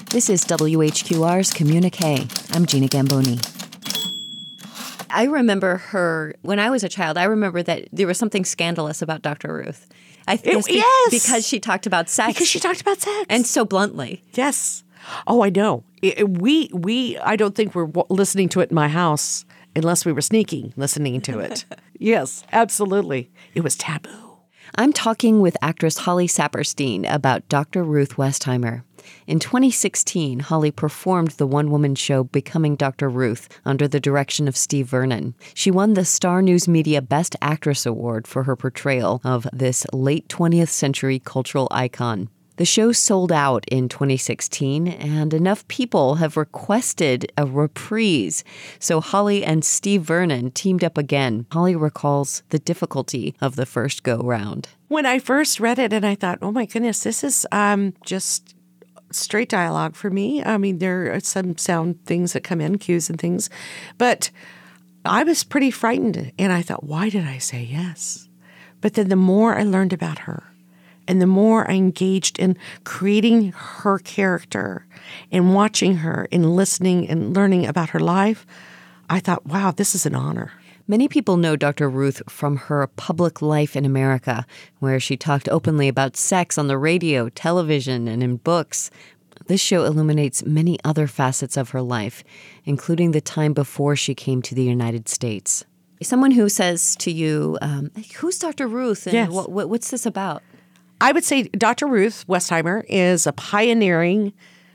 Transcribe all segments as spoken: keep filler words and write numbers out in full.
This is W H Q R's Communique. I'm Gina Gamboni. I remember her, when I was a child, I remember that there was something scandalous about Doctor Ruth. I It- be- yes! Because she talked about sex. Because she talked about sex. And so bluntly. Yes. Oh, I know. It- it- we, we, I don't think we're w- listening to it in my house unless we were sneaking listening to it. Yes, absolutely. It was taboo. I'm talking with actress Holly Saperstein about Doctor Ruth Westheimer. In twenty sixteen, Holly performed the one-woman show Becoming Doctor Ruth under the direction of Steve Vernon. She won the Star News Media Best Actress Award for her portrayal of this late twentieth century cultural icon. The show sold out in twenty sixteen, and enough people have requested a reprise. So Holly and Steve Vernon teamed up again. Holly recalls the difficulty of the first go-round. When I first read it and I thought, oh my goodness, this is um, just straight dialogue for me. I mean, there are some sound things that come in, cues and things. But I was pretty frightened and I thought, why did I say yes? But then the more I learned about her, and the more I engaged in creating her character and watching her and listening and learning about her life, I thought, wow, this is an honor. Many people know Doctor Ruth from her public life in America, where she talked openly about sex on the radio, television, and in books. This show illuminates many other facets of her life, including the time before she came to the United States. Someone who says to you, um, who's Doctor Ruth and Yes. what, what, what's this about? I would say Doctor Ruth Westheimer is a pioneering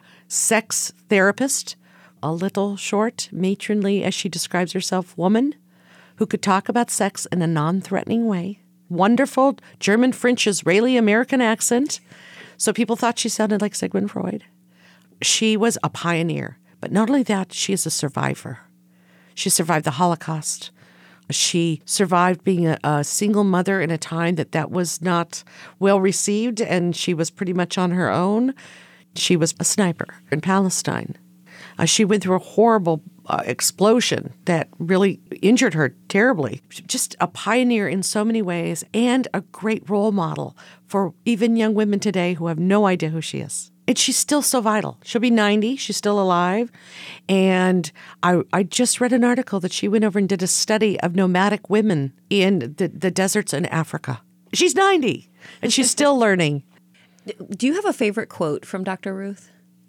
sex therapist, a little short, matronly, as she describes herself, woman who could talk about sex in a non-threatening way. Wonderful German, French, Israeli, American accent. So people thought she sounded like Sigmund Freud. She was a pioneer. But not only that, she is a survivor. She survived the Holocaust. She survived being a, a single mother in a time that that was not well received, and she was pretty much on her own. She was a sniper in Palestine. Uh, she went through a horrible uh, explosion that really injured her terribly. Just a pioneer in so many ways and a great role model for even young women today who have no idea who she is. And she's still so vital. She'll be ninety. She's still alive. And I, I just read an article that she went over and did a study of nomadic women in the, the deserts in Africa. She's ninety, and she's still learning. Do you have a favorite quote from Doctor Ruth?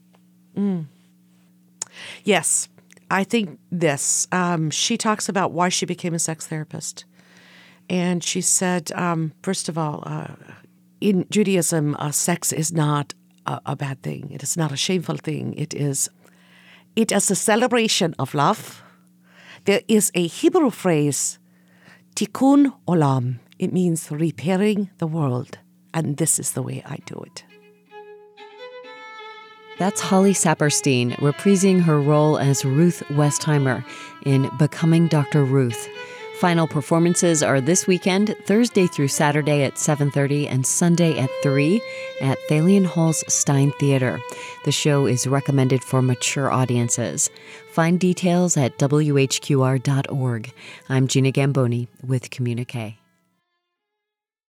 Mm. Yes, I think this. Um, she talks about why she became a sex therapist. And she said, um, first of all, uh, in Judaism, uh, sex is not a, a bad thing. It is not a shameful thing. It is, it is a celebration of love. There is a Hebrew phrase, tikkun olam. It means repairing the world. And this is the way I do it. That's Holly Saperstein reprising her role as Ruth Westheimer in Becoming Doctor Ruth. Final performances are this weekend, Thursday through Saturday at seven thirty and Sunday at three at Thalian Hall's Stein Theater. The show is recommended for mature audiences. Find details at W H Q R dot org. I'm Gina Gamboni with Communique.